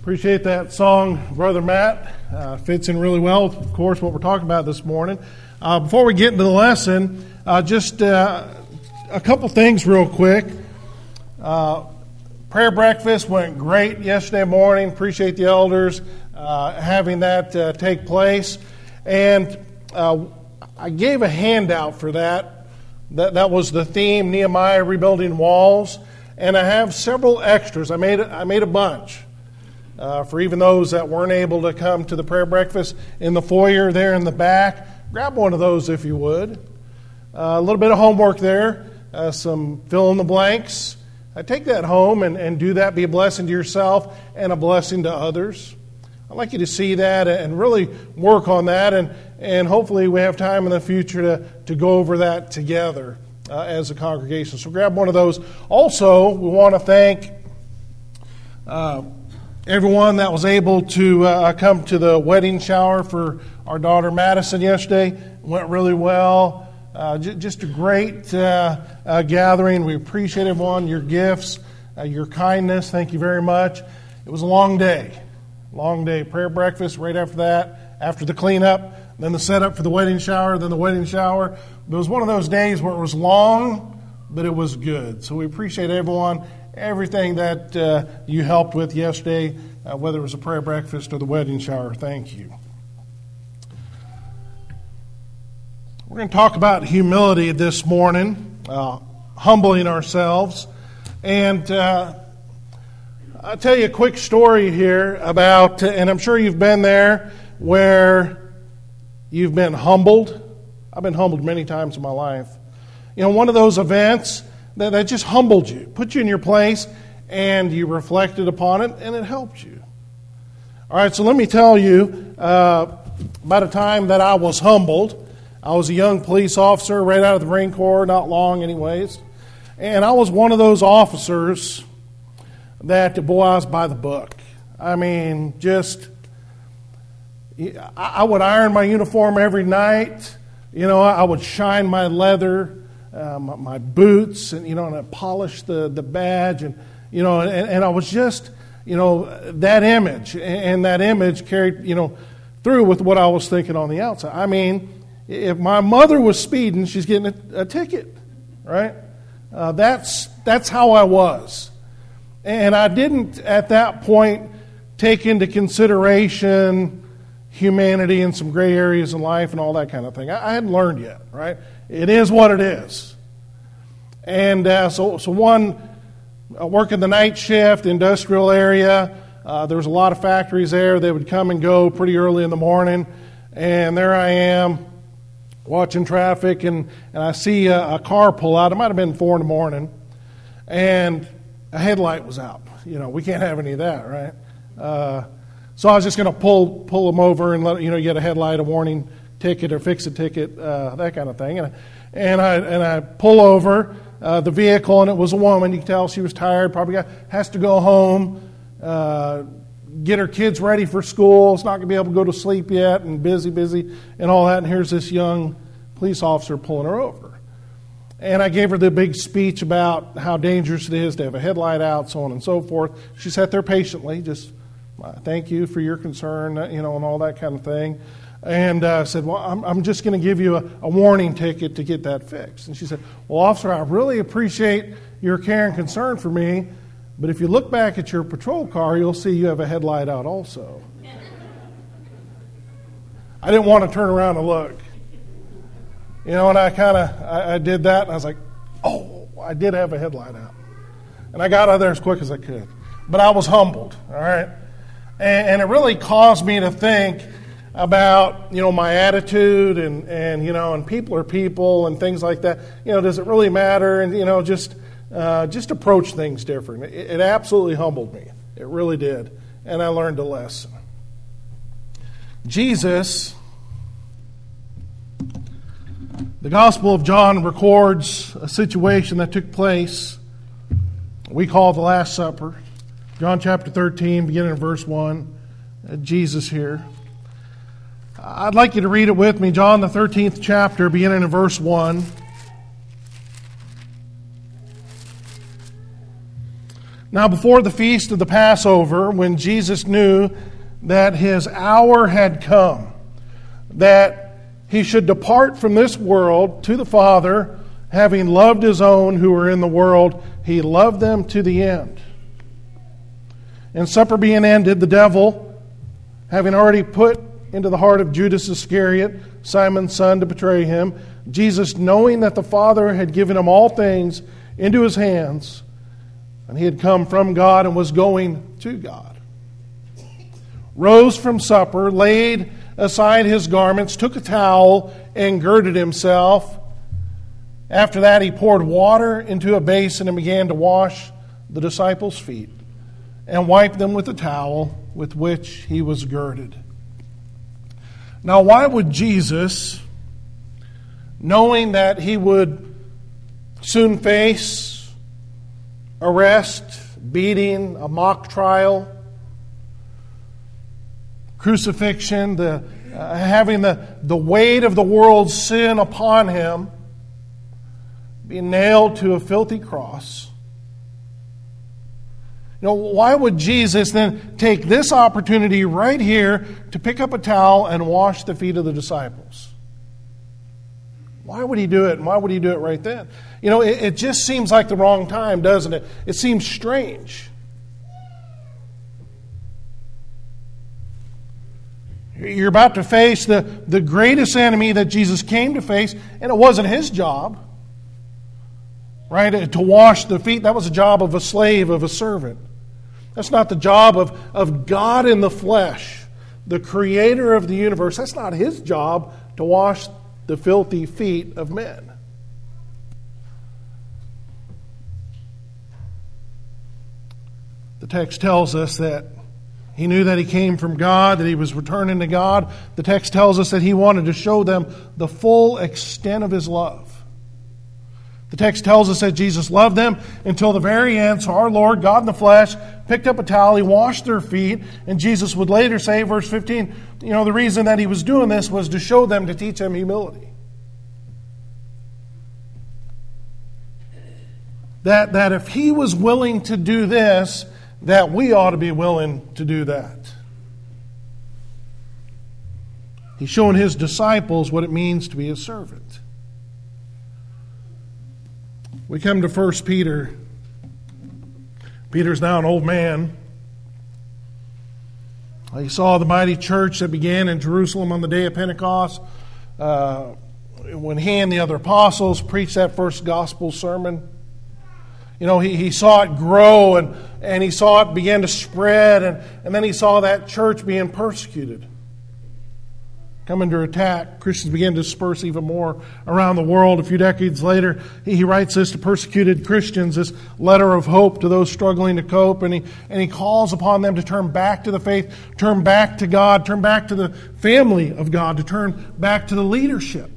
Appreciate that song, Brother Matt. Fits in really well, of course, what we're talking about this morning. Before we get into the lesson, just a couple things real quick. Prayer breakfast went great yesterday morning. Appreciate the elders having that take place. And I gave a handout for that. That was the theme, Nehemiah Rebuilding Walls. And I have several extras. I made a bunch. For even those that weren't able to come to the prayer breakfast in the foyer there in the back, grab one of those if you would. A little bit of homework there, some fill in the blanks. Take that home and do that. Be a blessing to yourself and a blessing to others. I'd like you to see that and really work on that, and hopefully we have time in the future to go over that together as a congregation. So grab one of those. Also, we want to thank everyone that was able to come to the wedding shower for our daughter Madison yesterday. It went really well. Just a great gathering. We appreciate everyone, your gifts, your kindness. Thank you very much. It was a long day. Prayer breakfast right after that, after the cleanup, then the setup for the wedding shower, then the wedding shower. It was one of those days where it was long, but it was good. So we appreciate everyone. Everything that you helped with yesterday, whether it was a prayer breakfast or the wedding shower, thank you. We're going to talk about humility this morning, humbling ourselves. And I'll tell you a quick story here about, and I'm sure you've been there, where you've been humbled. I've been humbled many times in my life. You know, one of those events that just humbled you, put you in your place, and you reflected upon it, and it helped you. All right, so let me tell you about a time that I was humbled. I was a young police officer right out of the Marine Corps, not long anyways, and I was one of those officers that, boy, I was by the book. I mean, I would iron my uniform every night. You know, I would shine my leather, my boots, and and I polished the badge, and and I was just that image, and that image carried through with what I was thinking on the outside. I mean, if my mother was speeding, she's getting a ticket, right? That's how I was, and I didn't at that point take into consideration humanity and some gray areas in life and all that kind of thing. I hadn't learned yet, right? It is what it is. And so working the night shift, industrial area, there was a lot of factories there. They would come and go pretty early in the morning. And there I am watching traffic, and I see a car pull out. It might have been 4 in the morning. And a headlight was out. We can't have any of that, right? So I was just going to pull them over and let get a headlight, a warning ticket, or fix a ticket, that kind of thing. And I pull over the vehicle, and it was a woman. You can tell she was tired. Probably has to go home, get her kids ready for school. It's not going to be able to go to sleep yet, and busy, and all that. And here's this young police officer pulling her over. And I gave her the big speech about how dangerous it is to have a headlight out, so on and so forth. She sat there patiently, just thank you for your concern, and all that kind of thing. And said, well, I'm just going to give you a warning ticket to get that fixed. And she said, well, officer, I really appreciate your care and concern for me, but if you look back at your patrol car, you'll see you have a headlight out also. I didn't want to turn around and look. And I did that, and I was like, oh, I did have a headlight out. And I got out of there as quick as I could. But I was humbled, all right? And it really caused me to think about, my attitude and people are people and things like that. Does it really matter? And, just approach things different. It absolutely humbled me. It really did. And I learned a lesson. Jesus, the Gospel of John records a situation that took place we call the Last Supper. John chapter 13, beginning in verse 1. Jesus here. I'd like you to read it with me. John the 13th chapter, beginning in verse 1. Now, before the feast of the Passover, when Jesus knew that his hour had come, that he should depart from this world to the Father, having loved his own who were in the world, he loved them to the end. And supper being ended, the devil, having already put into the heart of Judas Iscariot, Simon's son, to betray him, Jesus, knowing that the Father had given him all things into his hands, and he had come from God and was going to God, rose from supper, laid aside his garments, took a towel, and girded himself. After that, he poured water into a basin and began to wash the disciples' feet and wiped them with the towel with which he was girded. Now, why would Jesus, knowing that he would soon face arrest, beating, a mock trial, crucifixion, having the weight of the world's sin upon him, being nailed to a filthy cross, why would Jesus then take this opportunity right here to pick up a towel and wash the feet of the disciples? Why would he do it, and why would he do it right then? It just seems like the wrong time, doesn't it? It seems strange. You're about to face the greatest enemy that Jesus came to face, and it wasn't his job, right? To wash the feet, that was the job of a slave, of a servant. That's not the job of God in the flesh, the creator of the universe. That's not his job to wash the filthy feet of men. The text tells us that he knew that he came from God, that he was returning to God. The text tells us that he wanted to show them the full extent of his love. The text tells us that Jesus loved them until the very end. So our Lord, God in the flesh, picked up a towel, he washed their feet, and Jesus would later say, verse 15, the reason that he was doing this was to show them, to teach them humility. That if he was willing to do this, that we ought to be willing to do that. He's showing his disciples what it means to be a servant. We come to 1 Peter. Peter's now an old man. He saw the mighty church that began in Jerusalem on the day of Pentecost. When he and the other apostles preached that first gospel sermon, he saw it grow and he saw it begin to spread, and then he saw that church being persecuted, come under attack. Christians began to disperse even more around the world. A few decades later, he writes this to persecuted Christians, this letter of hope to those struggling to cope, and he calls upon them to turn back to the faith, turn back to God, turn back to the family of God, to turn back to the leadership.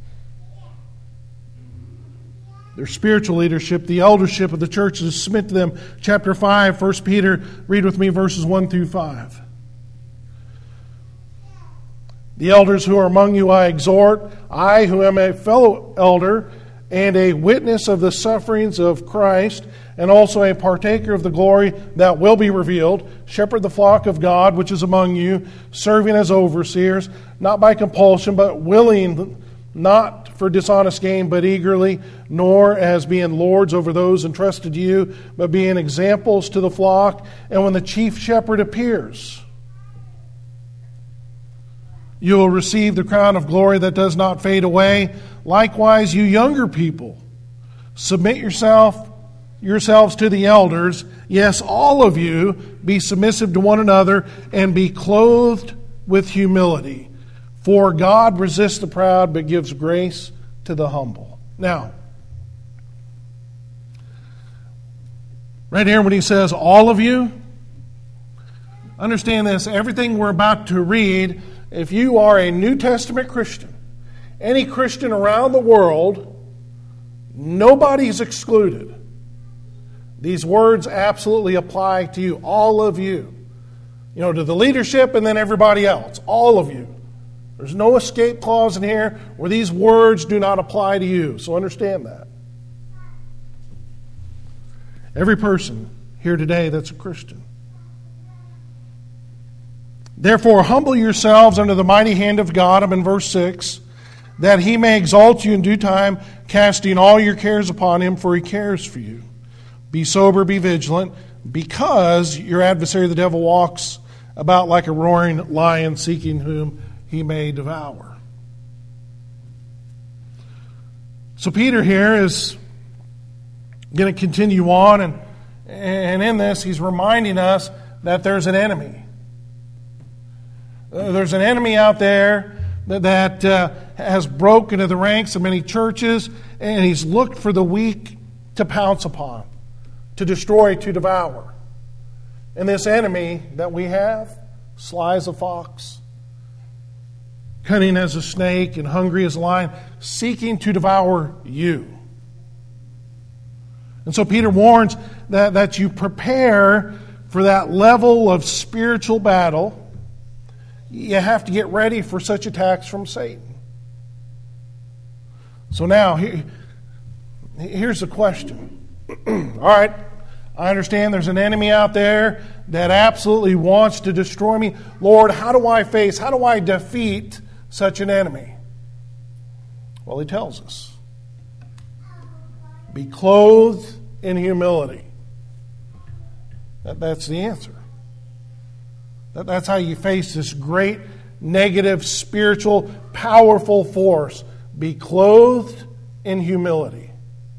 Their spiritual leadership, the eldership of the church, to submit to them. Chapter 5, 1 Peter, read with me verses 1 through 5. The elders who are among you I exhort, I who am a fellow elder and a witness of the sufferings of Christ, and also a partaker of the glory that will be revealed, shepherd the flock of God which is among you, serving as overseers, not by compulsion, but willing, not for dishonest gain, but eagerly, nor as being lords over those entrusted to you, but being examples to the flock. And when the chief shepherd appears, you will receive the crown of glory that does not fade away. Likewise, you younger people, submit yourselves to the elders. Yes, all of you, be submissive to one another and be clothed with humility. For God resists the proud, but gives grace to the humble. Now, right here when he says all of you, understand this, everything we're about to read, if you are a New Testament Christian, any Christian around the world, nobody's excluded. These words absolutely apply to you, all of you. To the leadership and then everybody else, all of you. There's no escape clause in here where these words do not apply to you. So understand that. Every person here today that's a Christian. Therefore, humble yourselves under the mighty hand of God, I'm in verse 6, that He may exalt you in due time, casting all your cares upon Him, for He cares for you. Be sober, be vigilant, because your adversary the devil walks about like a roaring lion, seeking whom he may devour. So Peter here is going to continue on, and in this he's reminding us that there's an enemy. There's an enemy out there that has broken into the ranks of many churches, and he's looked for the weak to pounce upon, to destroy, to devour. And this enemy that we have, sly as a fox, cunning as a snake, and hungry as a lion, seeking to devour you. And so Peter warns that you prepare for that level of spiritual battle. You have to get ready for such attacks from Satan. So now, here's the question. All right, I understand there's an enemy out there that absolutely wants to destroy me. Lord, how do I defeat such an enemy? Well, he tells us. Be clothed in humility. That's the answer. That's how you face this great, negative, spiritual, powerful force. Be clothed in humility.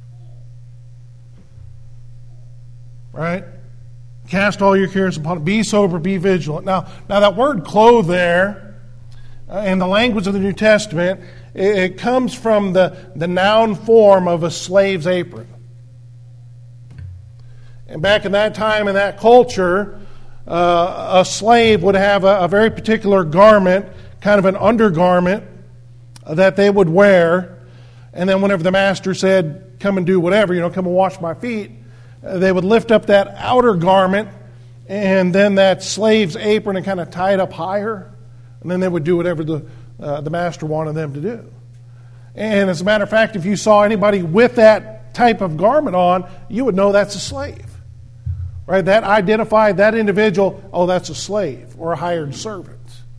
Right? Cast all your cares upon it. Be sober, be vigilant. Now that word clothe there, in the language of the New Testament, it comes from the noun form of a slave's apron. And back in that time, in that culture, a slave would have a very particular garment, kind of an undergarment, that they would wear. And then whenever the master said, come and do whatever, come and wash my feet, they would lift up that outer garment and then that slave's apron and kind of tie it up higher. And then they would do whatever the master wanted them to do. And as a matter of fact, if you saw anybody with that type of garment on, you would know that's a slave. Right? That identified that individual, oh, that's a slave or a hired servant.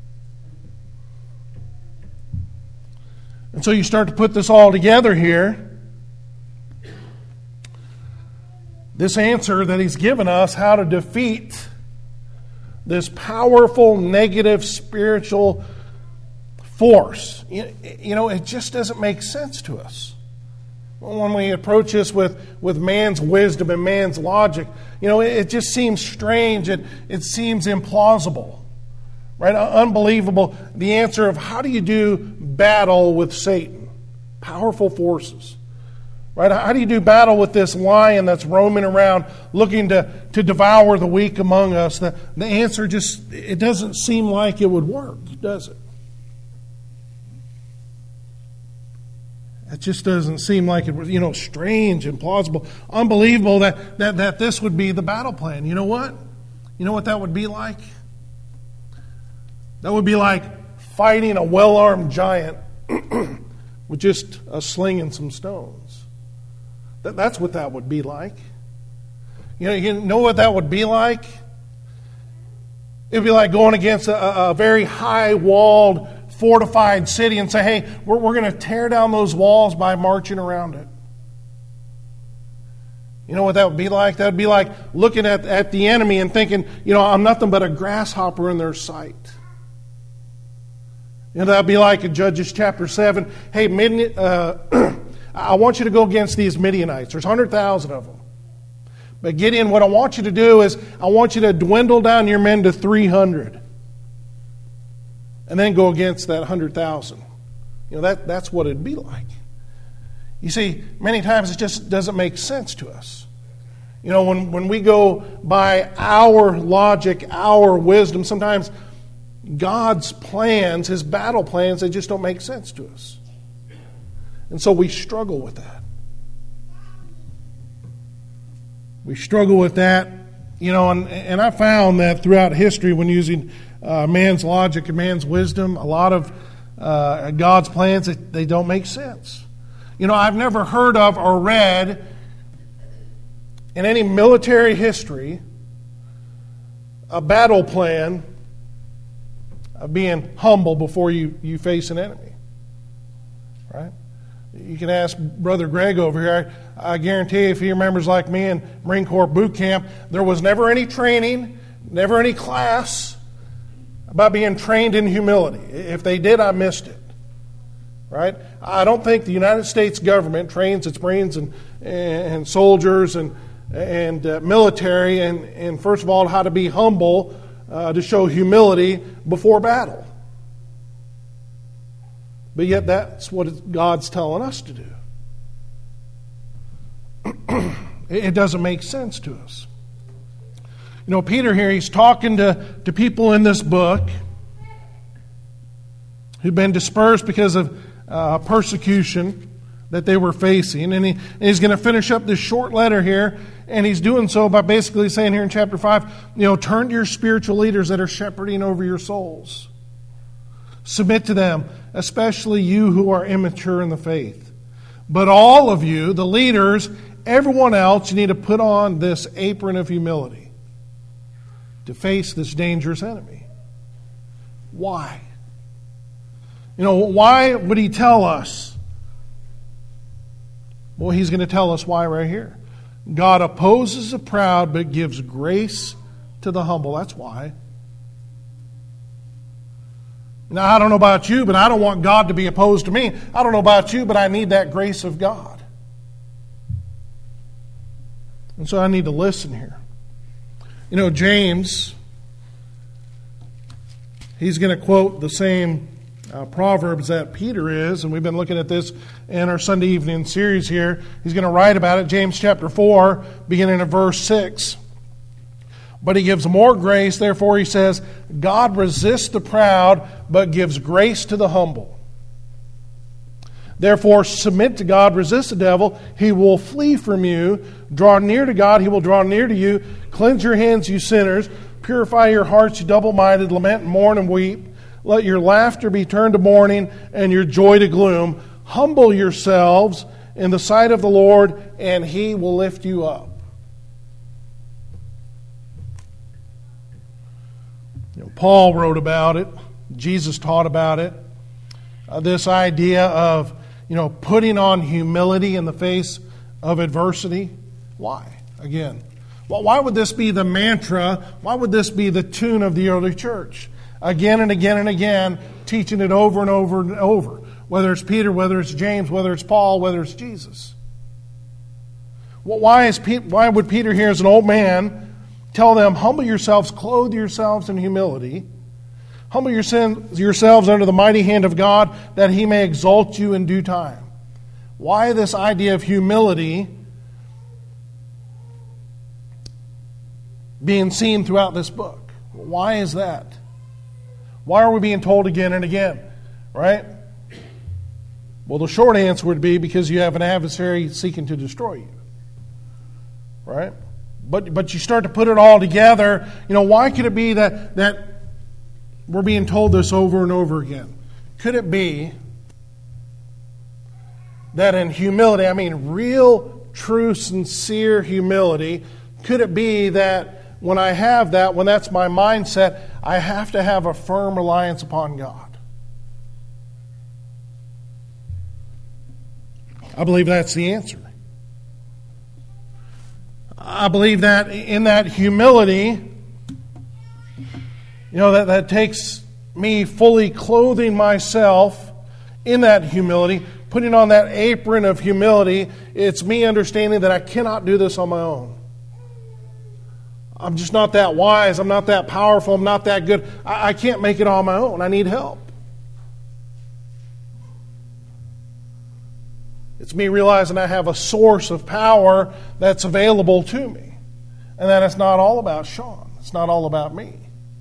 And so you start to put this all together here. This answer that he's given us, how to defeat this powerful negative spiritual force. It just doesn't make sense to us. When we approach this with man's wisdom and man's logic, it just seems strange. It seems implausible. Right? Unbelievable. The answer of how do you do battle with Satan? Powerful forces. Right? How do you do battle with this lion that's roaming around looking to devour the weak among us? The answer it doesn't seem like it would work, does it? It just doesn't seem like it was, strange, implausible, unbelievable that this would be the battle plan. You know what? You know what that would be like? That would be like fighting a well-armed giant with just a sling and some stones. That's what that would be like. You know what that would be like? It would be like going against a very high-walled, fortified city and say, hey, we're going to tear down those walls by marching around it. You know what that would be like? That would be like looking at the enemy and thinking, I'm nothing but a grasshopper in their sight. That would be like in Judges chapter 7. Hey, I want you to go against these Midianites. There's 100,000 of them. But Gideon, what I want you to do is I want you to dwindle down your men to 300. And then go against that 100,000. That's what it'd be like. You see, many times it just doesn't make sense to us. When we go by our logic, our wisdom, sometimes God's plans, His battle plans, they just don't make sense to us. And so we struggle with that. We struggle with that, and I found that throughout history when using man's logic and man's wisdom, a lot of God's plans, they don't make sense. I've never heard of or read in any military history a battle plan of being humble before you face an enemy. Right? You can ask Brother Greg over here. I guarantee if he remembers like me in Marine Corps boot camp, there was never any training, never any class about being trained in humility. If they did, I missed it. Right? I don't think the United States government trains its Marines and soldiers and military and first of all how to be humble, to show humility before battle. But yet that's what God's telling us to do. It doesn't make sense to us. You know, Peter here, he's talking to people in this book who've been dispersed because of persecution that they were facing. And he's going to finish up this short letter here, and he's doing so by basically saying here in chapter 5, turn to your spiritual leaders that are shepherding over your souls. Submit to them, especially you who are immature in the faith. But all of you, the leaders, everyone else, you need to put on this apron of humility to face this dangerous enemy. Why? Why would he tell us? Well, he's going to tell us why right here. God opposes the proud but gives grace to the humble. That's why. Now, I don't know about you, but I don't want God to be opposed to me. I don't know about you, but I need that grace of God. And so I need to listen here. James, he's going to quote the same Proverbs that Peter is, and we've been looking at this in our Sunday evening series here. He's going to write about it, James chapter 4, beginning at verse 6. But he gives more grace, therefore he says, God resists the proud, but gives grace to the humble. Therefore submit to God, resist the devil, he will flee from you. Draw near to God, he will draw near to you. Cleanse your hands, you sinners. Purify your hearts, you double-minded. Lament and mourn and weep. Let your laughter be turned to mourning and your joy to gloom. Humble yourselves in the sight of the Lord, and he will lift you up. Paul wrote about it. Jesus taught about it. This idea of, putting on humility in the face of adversity. Why? Again, why would this be the mantra? Why would this be the tune of the early church? Again and again and again, teaching it over and over and over. Whether it's Peter, whether it's James, whether it's Paul, whether it's Jesus. Why would Peter here as an old man tell them, humble yourselves, clothe yourselves in humility. Humble yourselves under the mighty hand of God, that he may exalt you in due time. Why this idea of humility being seen throughout this book? Why is that? Why are we being told again and again? Right? Well, the short answer would be because you have an adversary seeking to destroy you. Right? But you start to put it all together. Why could it be that we're being told this over and over again? Could it be that in humility, real, true, sincere humility, could it be that when I have that, when that's my mindset, I have to have a firm reliance upon God? I believe that's the answer. I believe that in that humility, that takes me fully clothing myself in that humility, putting on that apron of humility. It's me understanding that I cannot do this on my own. I'm just not that wise. I'm not that powerful. I'm not that good. I can't make it on my own. I need help. It's me realizing I have a source of power that's available to me. And that it's not all about Sean. It's not all about me.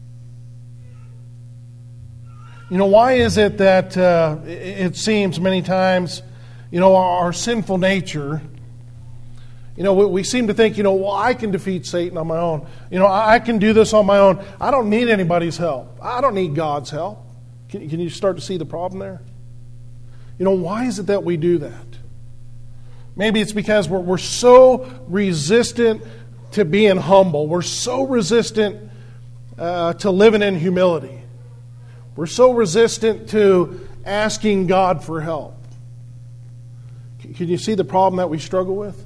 Why is it that it seems many times, our sinful nature, we seem to think, I can defeat Satan on my own. I can do this on my own. I don't need anybody's help. I don't need God's help. Can you start to see the problem there? Why is it that we do that? Maybe it's because we're so resistant to being humble. We're so resistant to living in humility. We're so resistant to asking God for help. Can you see the problem that we struggle with?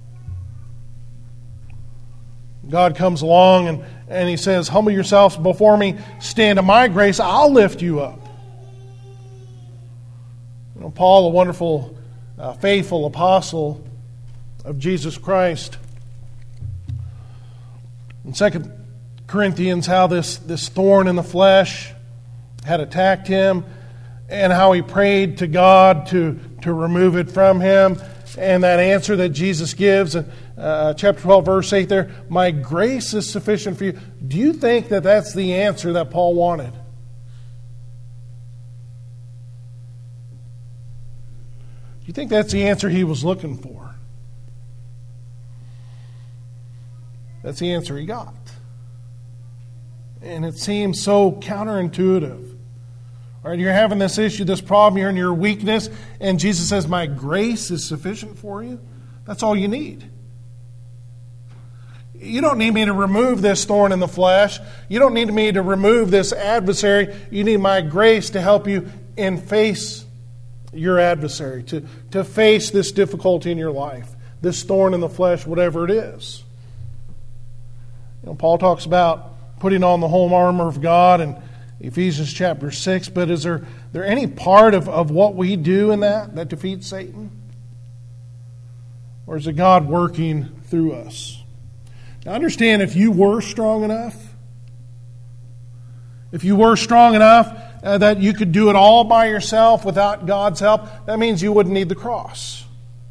God comes along and He says, humble yourselves before me, stand in my grace, I'll lift you up. You know, Paul, a wonderful, faithful apostle of Jesus Christ, in 2 Corinthians, how this thorn in the flesh had attacked him, and how he prayed to God to remove it from him, and that answer that Jesus gives in chapter 12, verse 8 there, my grace is sufficient for you. Do you think that that's the answer that Paul wanted? Do you think that's the answer he was looking for? That's the answer he got. And it seems so counterintuitive. All right, you're having this issue, this problem, you're in your weakness, and Jesus says, my grace is sufficient for you. That's all you need. You don't need me to remove this thorn in the flesh. You don't need me to remove this adversary. You need my grace to help you face your adversary, to face this difficulty in your life, this thorn in the flesh, whatever it is. You know, Paul talks about putting on the whole armor of God in Ephesians chapter 6, but is there any part of what we do in that defeats Satan? Or is it God working through us? Now understand, if you were strong enough that you could do it all by yourself without God's help, that means you wouldn't need the cross.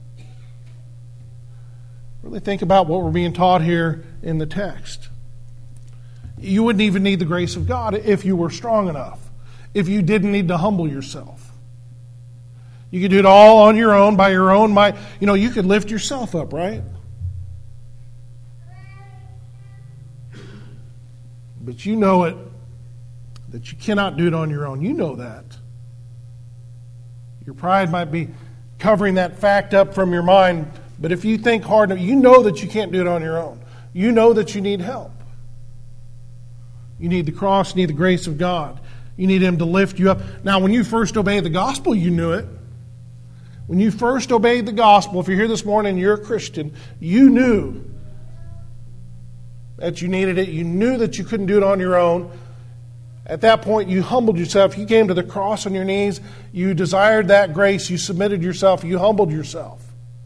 Really think about what we're being taught here in the text. You wouldn't even need the grace of God if you were strong enough, if you didn't need to humble yourself. You could do it all on your own, by your own might. You know, you could lift yourself up, right? But you know it, that you cannot do it on your own. You know that. Your pride might be covering that fact up from your mind, but if you think hard enough, you know that you can't do it on your own. You know that you need help. You need the cross, you need the grace of God. You need Him to lift you up. Now, when you first obeyed the gospel, you knew it. When you first obeyed the gospel, if you're here this morning and you're a Christian, you knew that you needed it. You knew that you couldn't do it on your own. At that point, you humbled yourself. You came to the cross on your knees. You desired that grace. You submitted yourself. You humbled yourself.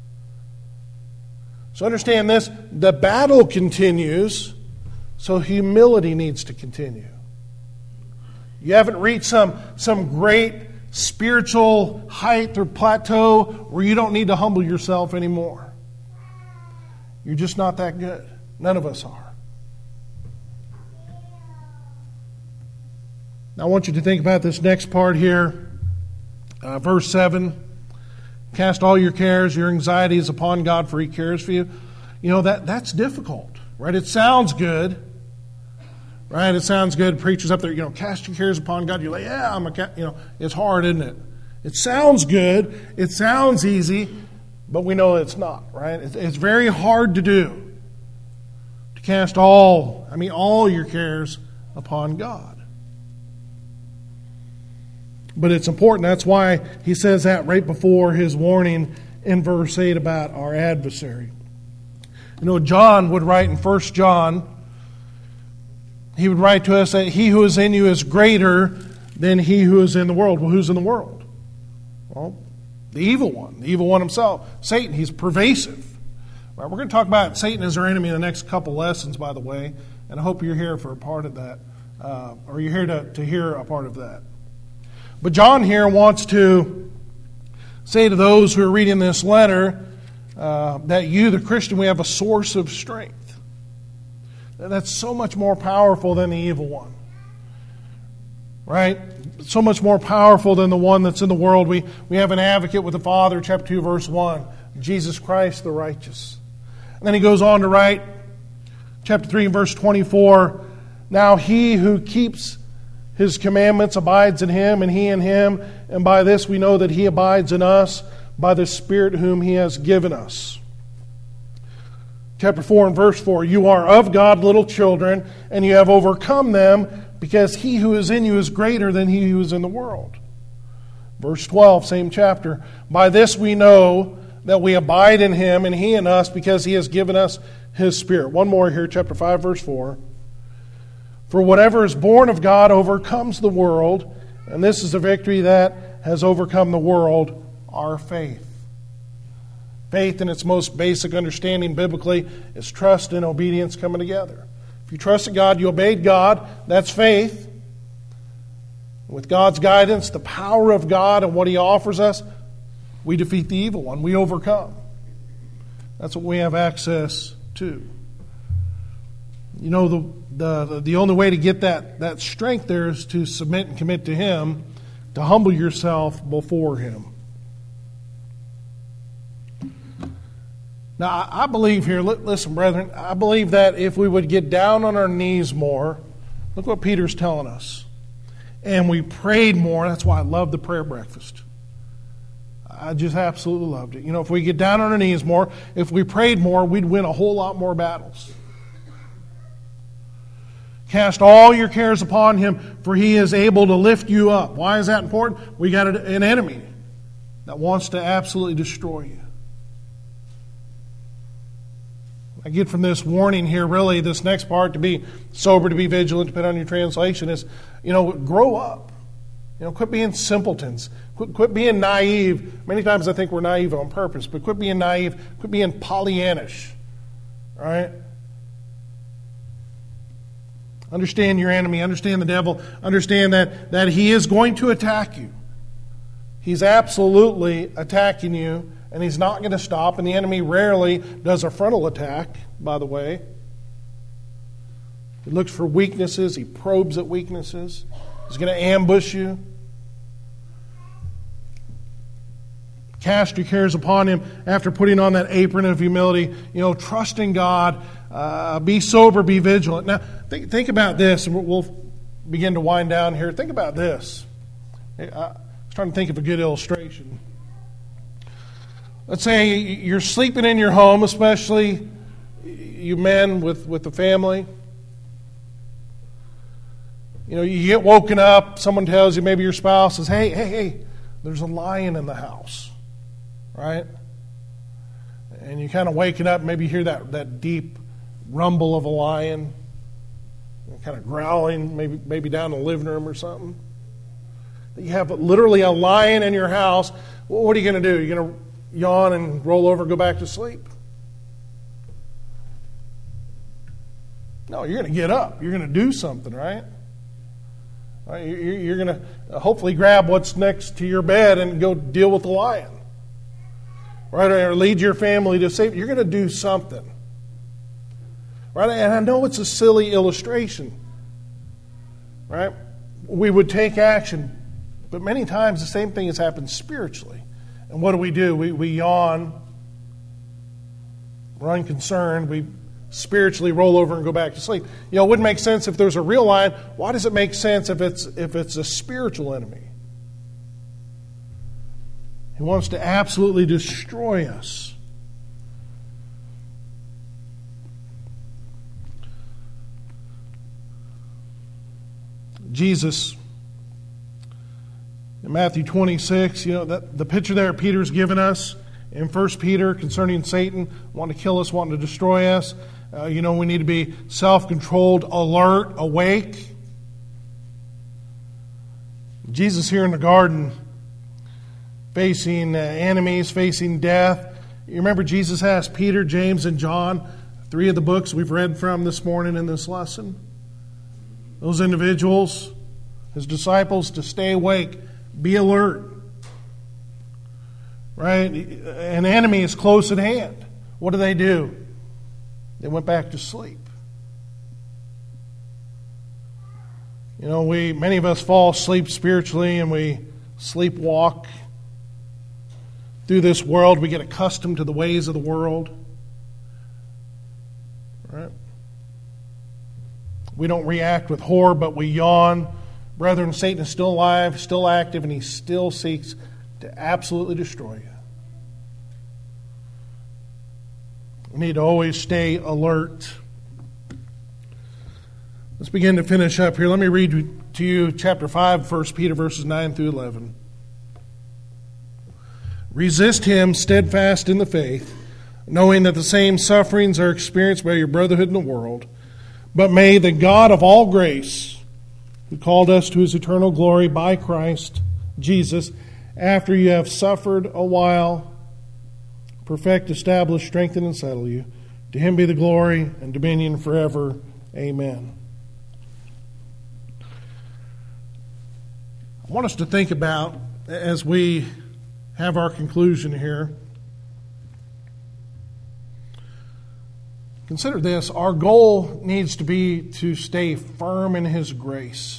So understand this. The battle continues, so humility needs to continue. You haven't reached some great spiritual height or plateau where you don't need to humble yourself anymore. You're just not that good. None of us are. Now I want you to think about this next part here. Verse 7. Cast all your cares, your anxieties upon God, for He cares for you. You know, that's difficult, right? It sounds good. Right? It sounds good. Preachers up there, cast your cares upon God. You're like, yeah, it's hard, isn't it? It sounds good. It sounds easy, but we know it's not, right? It's very hard to do. To cast all your cares upon God. But it's important. That's why he says that right before his warning in verse 8 about our adversary. John would write in 1 John, he would write to us that he who is in you is greater than he who is in the world. Well, who's in the world? Well, the evil one himself. Satan, he's pervasive. Right, we're going to talk about Satan as our enemy in the next couple lessons, by the way, and I hope you're here for a part of that, or you're here to hear a part of that. But John here wants to say to those who are reading this letter that you, the Christian, we have a source of strength. That's so much more powerful than the evil one. Right? So much more powerful than the one that's in the world. We have an advocate with the Father, chapter 2, verse 1, Jesus Christ the righteous. And then he goes on to write, chapter 3, verse 24, now he who keeps His commandments abides in Him, and He in Him, and by this we know that He abides in us, by the Spirit whom He has given us. Chapter 4 and verse 4, you are of God, little children, and you have overcome them, because He who is in you is greater than he who is in the world. Verse 12, same chapter, by this we know that we abide in Him and He in us, because He has given us His Spirit. One more here, chapter 5, verse 4. For whatever is born of God overcomes the world, and this is the victory that has overcome the world, our faith. Faith, in its most basic understanding biblically, is trust and obedience coming together. If you trusted God, you obeyed God, that's faith. With God's guidance, the power of God and what He offers us, we defeat the evil one. We overcome. That's what we have access to. You know, the only way to get that strength there is to submit and commit to Him, to humble yourself before Him. Now, I believe here, listen, brethren, I believe that if we would get down on our knees more, look what Peter's telling us, and we prayed more. That's why I love the prayer breakfast. I just absolutely loved it. You know, if we get down on our knees more, if we prayed more, we'd win a whole lot more battles. Cast all your cares upon Him, for He is able to lift you up. Why is that important? We got an enemy that wants to absolutely destroy you. I get from this warning here, really, this next part, to be sober, to be vigilant, depending on your translation, is, grow up. Quit being simpletons. Quit being naive. Many times I think we're naive on purpose, but quit being naive. Quit being Pollyannish. All right? Understand your enemy. Understand the devil. Understand that he is going to attack you. He's absolutely attacking you, and he's not going to stop. And the enemy rarely does a frontal attack, by the way. He looks for weaknesses. He probes at weaknesses. He's going to ambush you. Cast your cares upon Him after putting on that apron of humility. Trust in God. Be sober, be vigilant. Now, think about this, and we'll begin to wind down here. Think about this. I was trying to think of a good illustration. Let's say you're sleeping in your home, especially you men with the family. You get woken up, someone tells you, maybe your spouse says, hey, there's a lion in the house, right? And you kind of waking up, maybe you hear that deep rumble of a lion, kind of growling, maybe down in the living room or something. You have literally a lion in your house. Well, what are you going to do? You're going to yawn and roll over and go back to sleep? No, you're going to get up. You're going to do something, right? You're going to hopefully grab what's next to your bed and go deal with the lion. Right? Or lead your family to safety. You're going to do something. Right? And I know it's a silly illustration. Right? We would take action. But many times the same thing has happened spiritually. And what do? We yawn. We're unconcerned. We spiritually roll over and go back to sleep. It wouldn't make sense if there's a real lion. Why does it make sense if it's a spiritual enemy? He wants to absolutely destroy us. Jesus, in Matthew 26, the picture there Peter's given us in 1 Peter concerning Satan, wanting to kill us, wanting to destroy us. We need to be self-controlled, alert, awake. Jesus here in the garden, facing enemies, facing death. You remember Jesus asked Peter, James, and John, 3 of the books we've read from this morning in this lesson. Those individuals, His disciples, to stay awake, be alert. Right? An enemy is close at hand. What do? They went back to sleep. Many of us fall asleep spiritually, and we sleepwalk through this world. We get accustomed to the ways of the world. Right? We don't react with horror, but we yawn. Brethren, Satan is still alive, still active, and he still seeks to absolutely destroy you. We need to always stay alert. Let's begin to finish up here. Let me read to you chapter 5, 1 Peter, verses 9 through 11. Resist him steadfast in the faith, knowing that the same sufferings are experienced by your brotherhood in the world. But may the God of all grace, who called us to his eternal glory by Christ Jesus, after you have suffered a while, perfect, establish, strengthen, and settle you. To him be the glory and dominion forever. Amen. I want us to think about, as we have our conclusion here, consider this. Our goal needs to be to stay firm in his grace.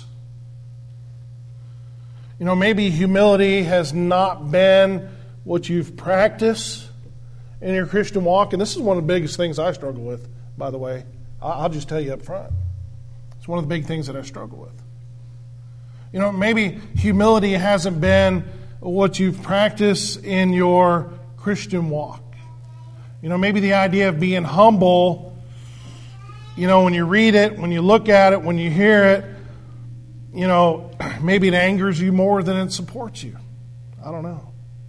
You know, maybe humility has not been what you've practiced in your Christian walk. And this is one of the biggest things I struggle with, by the way. I'll just tell you up front. It's one of the big things that I struggle with. You know, maybe humility hasn't been what you've practiced in your Christian walk. You know, maybe the idea of being humble, you know, when you read it, when you look at it, when you hear it, you know, maybe it angers you more than it supports you. I don't know.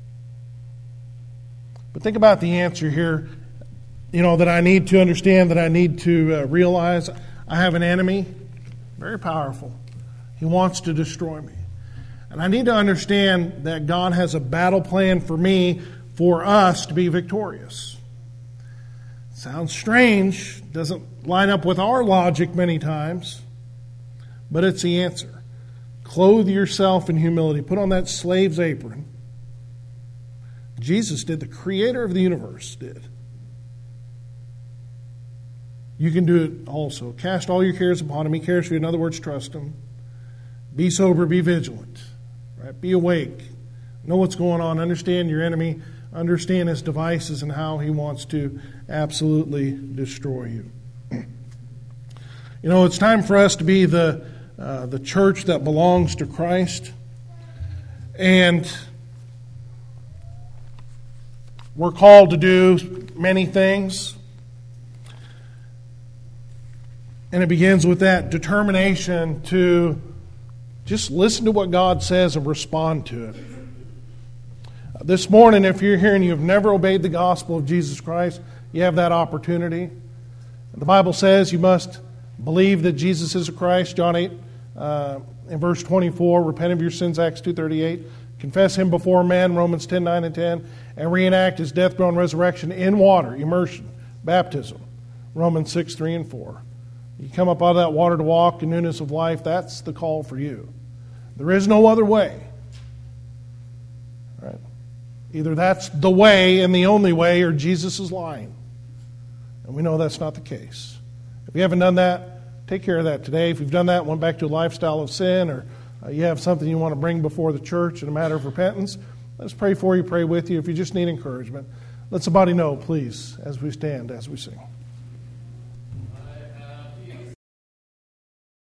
But think about the answer here, you know, that I need to understand, that I need to realize. I have an enemy, very powerful. He wants to destroy me. And I need to understand that God has a battle plan for me, for us to be victorious. Sounds strange, doesn't line up with our logic many times, but it's the answer. Clothe yourself in humility. Put on that slave's apron. Jesus did. The creator of the universe did. You can do it also. Cast all your cares upon him. He cares for you. In other words, trust him. Be sober. Be vigilant. Right? Be awake. Know what's going on. Understand your enemy. Understand his devices and how he wants to absolutely destroy you. You know, it's time for us to be the church that belongs to Christ. And we're called to do many things. And it begins with that determination to just listen to what God says and respond to it. This morning, if you're here and you've never obeyed the gospel of Jesus Christ, you have that opportunity. The Bible says you must believe that Jesus is the Christ. John 8, in verse 24, repent of your sins, Acts 2:38. Confess him before men, Romans 10:9 and 10. And reenact his death, burial, and resurrection in water, immersion, baptism, Romans 6:3 and 4. You come up out of that water to walk in newness of life. That's the call for you. There is no other way. Right? Either that's the way and the only way, or Jesus is lying. And we know that's not the case. If you haven't done that, take care of that today. If you've done that, went back to a lifestyle of sin, or you have something you want to bring before the church in a matter of repentance, let's pray for you, pray with you. If you just need encouragement, let somebody know, please, as we stand, as we sing.